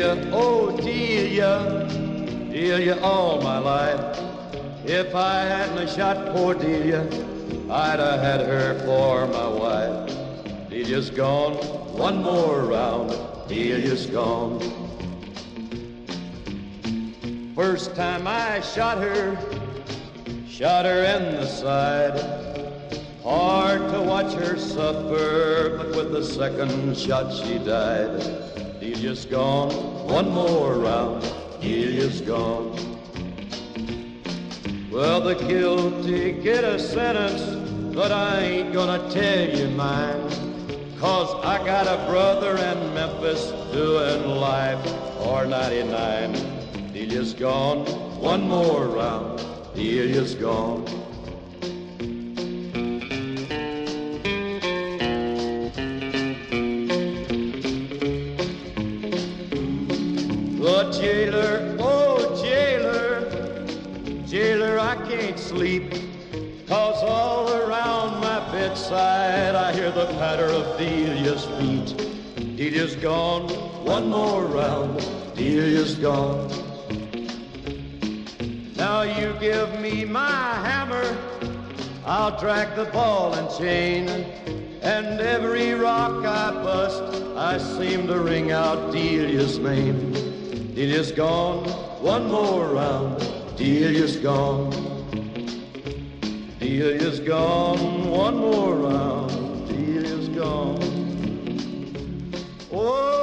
Delia, oh Delia, Delia all my life. If I hadn't a shot poor Delia, I'd have had her for my wife. Delia's gone, one more round, Delia's gone. First time I shot her in the side. Hard to watch her suffer, but with the second shot she died. Delia's gone, one more round, Delia's gone. Well, the guilty get a sentence, but I ain't gonna tell you mine. 'Cause I got a brother in Memphis doing life for 99. Delia's gone, one more round, Delia's gone. The jailer, oh jailer, jailer, I can't sleep. 'Cause all around my bedside I hear the patter of Delia's feet. Delia's gone, one more round, Delia's gone. Now you give me my hammer, I'll drag the ball and chain. And every rock I bust, I seem to ring out Delia's name. Delia's gone, one more round, Delia's gone. Delia's gone, one more round, Delia's gone. Oh,